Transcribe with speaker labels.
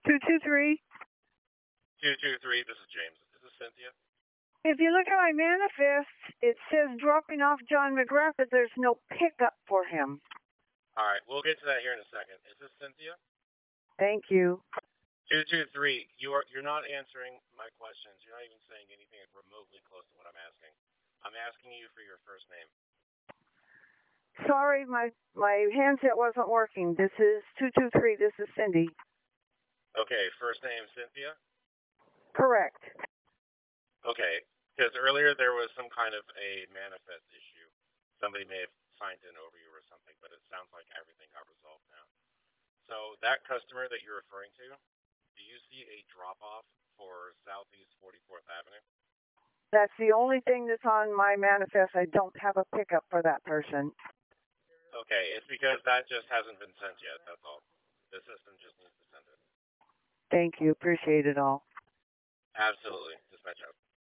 Speaker 1: 223.
Speaker 2: 223, this is James. Is this Cynthia?
Speaker 1: If you look at my manifest, it says dropping off John McGrath, but there's no pickup for him.
Speaker 2: All right, we'll get to that here in a second. Is this Cynthia?
Speaker 1: Thank you.
Speaker 2: 223, you're not answering my questions. You're not even saying anything remotely close to what I'm asking. I'm asking you for your first name.
Speaker 1: Sorry, my handset wasn't working. This is 223. This is Cindy.
Speaker 2: Okay, first name Cynthia?
Speaker 1: Correct.
Speaker 2: Okay, because earlier there was some kind of a manifest issue. Somebody may have signed in over you or something, but it sounds like everything got resolved now. So that customer that you're referring to, do you see a drop-off for Southeast 44th Avenue?
Speaker 1: That's the only thing that's on my manifest. I don't have a pickup for that person.
Speaker 2: Okay, it's because that just hasn't been sent yet, that's all. The system just needs to send it.
Speaker 1: Thank you. Appreciate it all.
Speaker 2: Absolutely. Dispatch out.